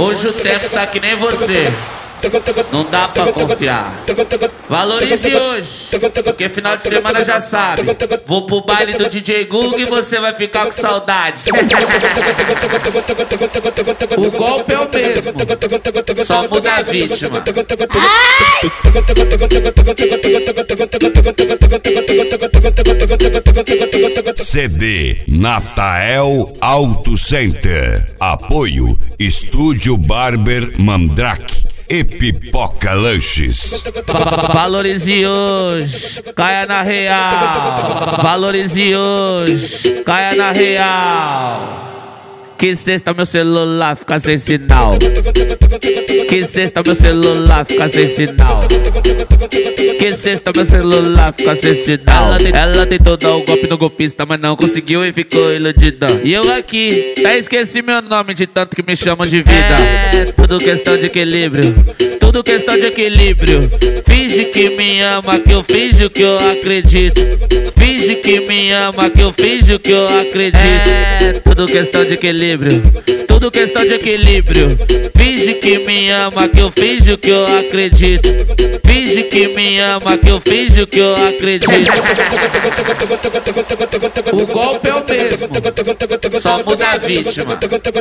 Hoje o tempo tá que nem você, não dá pra confiar. Valorize hoje, porque final de semana já sabe. Vou pro baile do DJ Google e você vai ficar com saudade. O golpe é o mesmo, só muda a vítima. CD Natael Auto Center. Apoio Estúdio Barber Mandrake e Pipoca Lanches. Valorize hoje, caia na real. Valorize hoje, caia na real. Que sexta meu celular fica sem sinal. Que sexta meu celular fica sem sinal. Que sexta meu celular fica sem sinal. Ela tentou dar o golpe no golpista, mas não conseguiu e ficou iludida. E eu aqui, até esqueci meu nome de tanto que me chamam de vida. É tudo questão de equilíbrio, tudo questão de equilíbrio. Finge que me ama, que eu finjo que eu acredito. Finge que me ama, que eu finjo que eu acredito. É tudo questão de equilíbrio, tudo questão de equilíbrio. Finge que me ama, que eu finjo que eu acredito. Finge que me ama, que eu finjo que eu acredito. O golpe é o mesmo, só muda a vítima.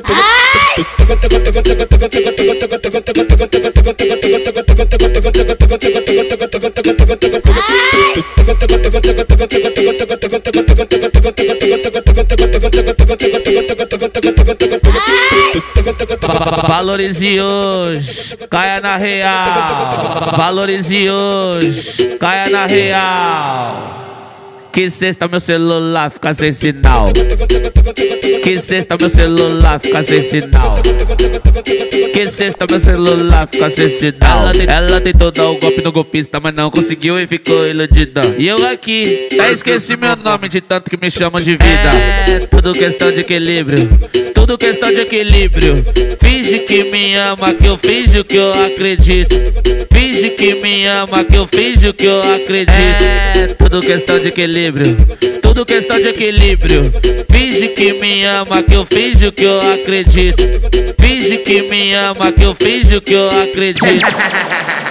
Valorize hoje, caia na real. Valorize hoje, caia na real. Que sexta meu celular fica sem sinal. Que sexta meu celular fica sem sinal. Que sexta meu celular fica sem sinal. Ela tentou dar o golpe no golpista, mas não conseguiu e ficou iludida. E eu aqui, até esqueci meu nome de tanto que me chamam de vida. É tudo questão de equilíbrio, tudo questão de equilíbrio. Finge que me ama, que eu finjo que eu acredito. Finge que me ama, que eu finjo que eu acredito. É tudo questão de equilíbrio, tudo questão de equilíbrio. Finge que me ama, que eu finjo que eu acredito. Finge que me ama, que eu finjo que eu acredito.